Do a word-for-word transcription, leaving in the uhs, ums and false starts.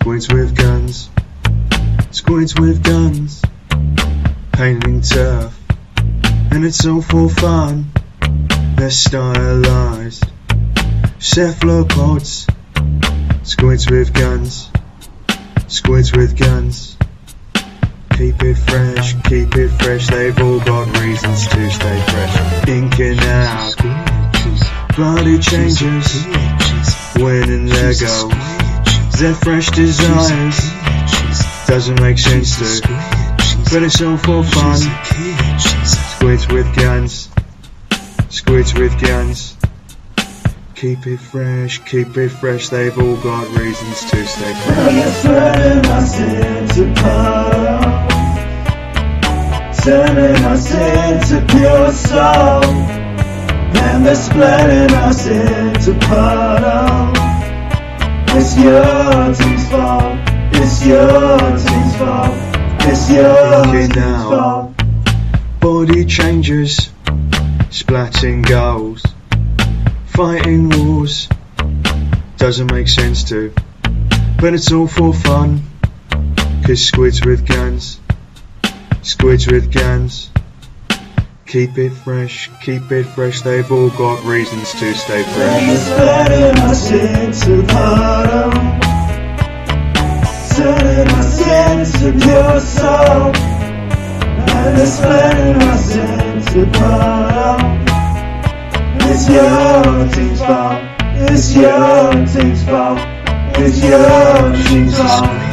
Squids with guns, squids with guns, painting turf, and it's all for fun. They're stylised cephalopods. Squids with guns, squids with guns. Keep it fresh, keep it fresh. They've all got reasons to stay fresh. Inking out bloody changes, winning their goals. Their fresh desires doesn't make sense to, but it's all for fun. Squids with guns, squids with guns. Keep it fresh, keep it fresh. They've all got reasons to stay fresh. And they're spreading us into puddle, turning us into pure soul. And they're spreading us into puddle. It's your team's fault, it's your team's fault, it's your Thinking team's now. fault. Body changes, splatting goals, fighting wars, doesn't make sense to, but it's all for fun. Cause squids with guns, squids with guns. Keep it fresh, keep it fresh. They've all got reasons to stay And they're fresh. spreading us into puddle, turning us into pure soul. And they're spreading us into puddle. It's your team's fault, it's your team's fault, it's your team's fault.